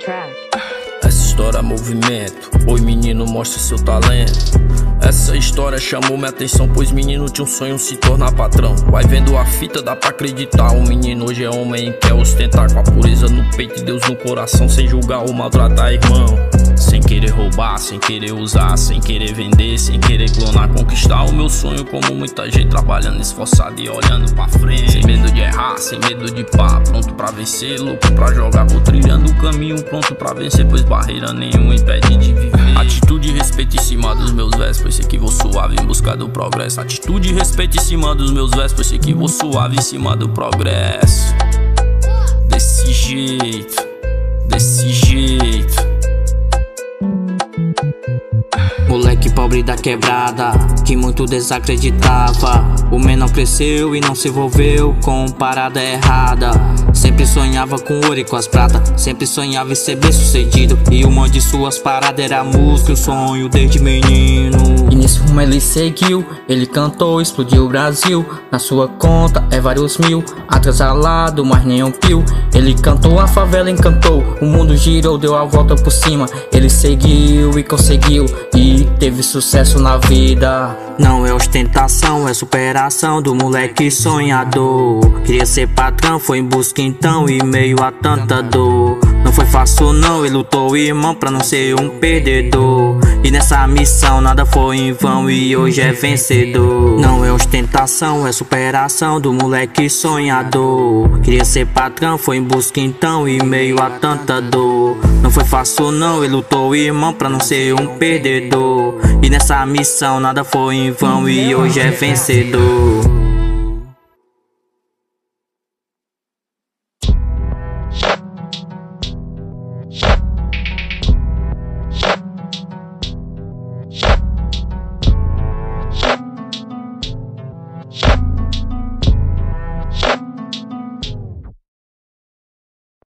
track. Essa história é movimento. Oi menino, mostra seu talento. Essa história chamou minha atenção, pois menino tinha um sonho se tornar patrão. Vai vendo a fita, dá pra acreditar. O menino hoje é homem e quer ostentar, com a pureza no peito e Deus no coração, sem julgar ou maltratar irmão. Sem querer roubar, sem querer usar, sem querer vender, sem querer clonar, conquistar o meu sonho como muita gente, trabalhando esforçado e olhando pra frente. Sem medo de errar, sem medo de pá, pronto pra vencer, louco pra jogar, vou trilhando o caminho, pronto pra vencer, pois barreira nenhuma impede de viver. Atitude e respeito em cima dos meus versos, pois sei que vou suave em busca do progresso. Atitude e respeito em cima dos meus versos, pois sei que vou suave em cima do progresso. Desse jeito, desse jeito. Moleque pobre da quebrada, que muito desacreditava. O menor cresceu e não se envolveu com parada errada. Sempre sonhava com ouro e com as pratas, sempre sonhava em ser bem sucedido. E uma de suas paradas era a música, um sonho desde menino. E nesse rumo ele seguiu, ele cantou, explodiu o Brasil. Na sua conta é vários mil, atrasalado, mas nem um pio. Ele cantou, a favela encantou, o mundo girou, deu a volta por cima. Ele seguiu e conseguiu, e teve sucesso na vida. Não é ostentação, é superação do moleque sonhador. Queria ser patrão, foi em busca então, e meio a tanta dor. Não foi fácil não, ele lutou, irmão, pra não ser um perdedor. E nessa missão nada foi em vão, e hoje é vencedor. Não é ostentação, é superação do moleque sonhador. Queria ser patrão, foi em busca então, e meio a tanta dor. Não foi fácil não, ele lutou, irmão, pra não ser um perdedor. E nessa missão nada foi em vão, e hoje é vencedor.